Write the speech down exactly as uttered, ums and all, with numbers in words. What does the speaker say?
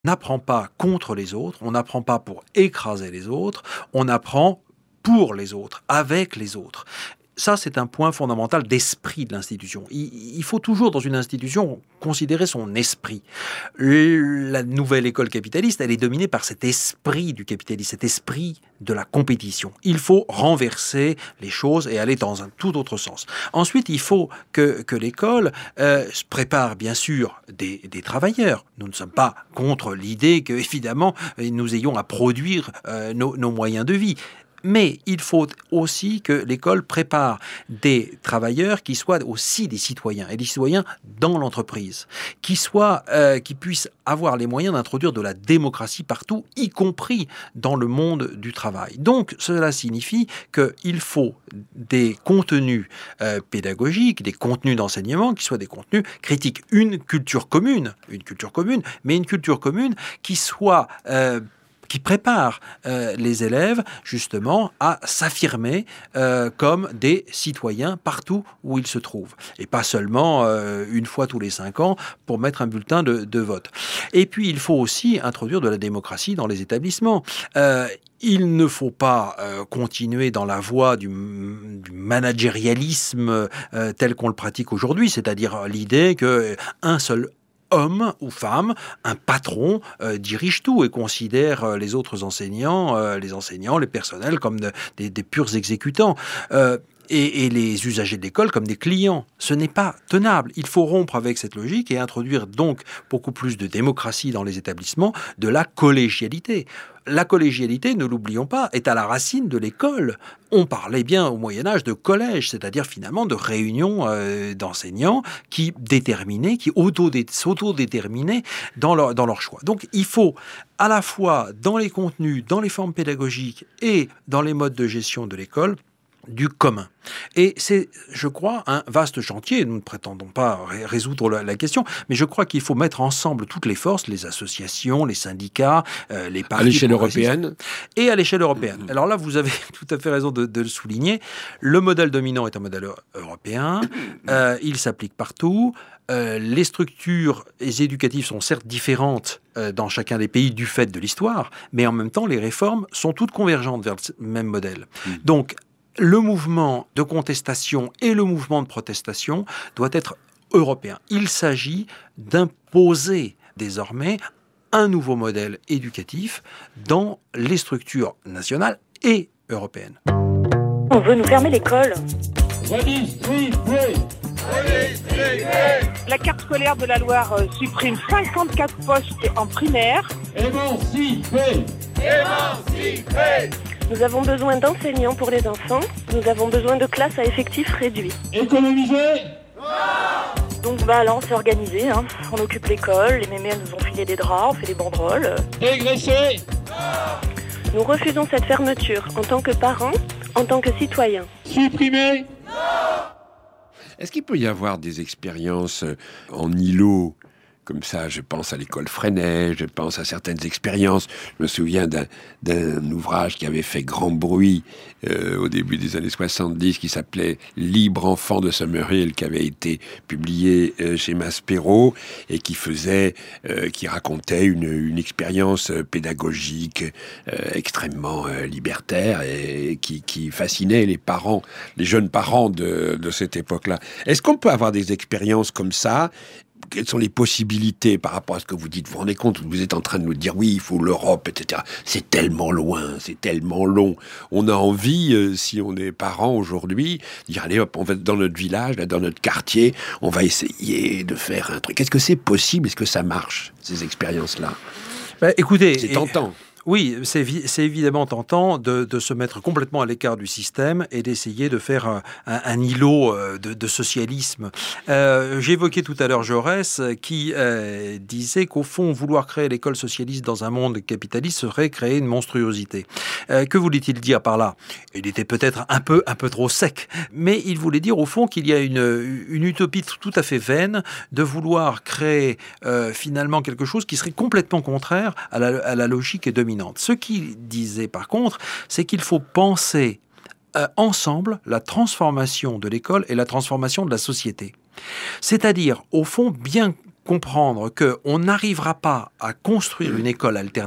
n'apprend pas contre les autres, on n'apprend pas pour écraser les autres, on apprend pour les autres, avec les autres. Ça, c'est un point fondamental d'esprit de l'institution. Il, il faut toujours, dans une institution, considérer son esprit. La nouvelle école capitaliste, elle est dominée par cet esprit du capitalisme, cet esprit de la compétition. Il faut renverser les choses et aller dans un tout autre sens. Ensuite, il faut que, que l'école euh, prépare, bien sûr, des, des travailleurs. Nous ne sommes pas contre l'idée que, évidemment, nous ayons à produire euh, nos, nos moyens de vie. Mais il faut aussi que l'école prépare des travailleurs qui soient aussi des citoyens, et des citoyens dans l'entreprise, qui soient, euh, qui puissent avoir les moyens d'introduire de la démocratie partout, y compris dans le monde du travail. Donc, cela signifie qu'il faut des contenus euh, pédagogiques, des contenus d'enseignement qui soient des contenus critiques. Une culture commune, une culture commune, mais une culture commune qui soit... Euh, qui prépare euh, les élèves justement à s'affirmer euh, comme des citoyens partout où ils se trouvent. Et pas seulement euh, une fois tous les cinq ans pour mettre un bulletin de, de vote. Et puis il faut aussi introduire de la démocratie dans les établissements. Euh, Il ne faut pas euh, continuer dans la voie du, du managérialisme euh, tel qu'on le pratique aujourd'hui, c'est-à-dire l'idée qu'un seul homme ou femme, un patron, euh, dirige tout et considère euh, les autres enseignants, euh, les enseignants, les personnels comme de, des, des purs exécutants. Euh, Et, et les usagers de l'école comme des clients. Ce n'est pas tenable. Il faut rompre avec cette logique et introduire donc beaucoup plus de démocratie dans les établissements, de la collégialité. La collégialité, ne l'oublions pas, est à la racine de l'école. On parlait bien au Moyen-Âge de collège, c'est-à-dire finalement de réunions euh, d'enseignants qui déterminaient, qui s'auto-déterminaient dans leur, dans leur choix. Donc il faut à la fois dans les contenus, dans les formes pédagogiques et dans les modes de gestion de l'école, du commun. Et c'est, je crois, un vaste chantier. Nous ne prétendons pas ré- résoudre la, la question, mais je crois qu'il faut mettre ensemble toutes les forces, les associations, les syndicats, euh, les partis... À l'échelle européenne ? Et à l'échelle européenne. Alors là, vous avez tout à fait raison de, de le souligner. Le modèle dominant est un modèle européen. Euh, il s'applique partout. Euh, les structures éducatives sont certes différentes euh, dans chacun des pays du fait de l'histoire, mais en même temps, les réformes sont toutes convergentes vers le même modèle. Mmh. Donc, le mouvement de contestation et le mouvement de protestation doit être européen. Il s'agit d'imposer désormais un nouveau modèle éducatif dans les structures nationales et européennes. On veut nous fermer l'école. Redistribuer. Redistribuer. La carte scolaire de la Loire euh, supprime cinquante-quatre postes en primaire. Émanciper. Émanciper. Nous avons besoin d'enseignants pour les enfants. Nous avons besoin de classes à effectifs réduits. Économiser. Donc bah là on s'est organisé, hein. On occupe l'école, les mémères nous ont filé des draps, on fait des banderoles. Dégraisser. Nous refusons cette fermeture en tant que parents, en tant que citoyens. Supprimer. Est-ce qu'il peut y avoir des expériences en îlot comme ça? Je pense à l'école Freinet, je pense à certaines expériences. Je me souviens d'un, d'un ouvrage qui avait fait grand bruit euh, au début des années soixante-dix, qui s'appelait « Libre enfant » de Summerhill, qui avait été publié euh, chez Maspero et qui faisait, euh, qui racontait une, une expérience pédagogique euh, extrêmement euh, libertaire et qui, qui fascinait les parents, les jeunes parents de, de cette époque-là. Est-ce qu'on peut avoir des expériences comme ça? Quelles sont les possibilités par rapport à ce que vous dites? Vous vous rendez compte, vous êtes en train de nous dire oui, il faut l'Europe, et cetera. C'est tellement loin, c'est tellement long. On a envie, euh, si on est parents aujourd'hui, de dire allez hop, on va dans notre village, là, dans notre quartier, on va essayer de faire un truc. Est-ce que c'est possible? Est-ce que ça marche, ces expériences-là? Bah, écoutez, c'est tentant. Et... Oui, c'est, c'est évidemment tentant de, de se mettre complètement à l'écart du système et d'essayer de faire un, un, un îlot de, de socialisme. Euh, j'évoquais tout à l'heure Jaurès qui euh, disait qu'au fond, vouloir créer l'école socialiste dans un monde capitaliste serait créer une monstruosité. Euh, que voulait-il dire par là? Il était peut-être un peu, un peu trop sec, mais il voulait dire au fond qu'il y a une, une utopie tout à fait vaine de vouloir créer euh, finalement quelque chose qui serait complètement contraire à la, à la logique dominante. Ce qu'il disait par contre, c'est qu'il faut penser euh, ensemble la transformation de l'école et la transformation de la société. C'est-à-dire, au fond, bien comprendre qu'on n'arrivera pas à construire une école alternative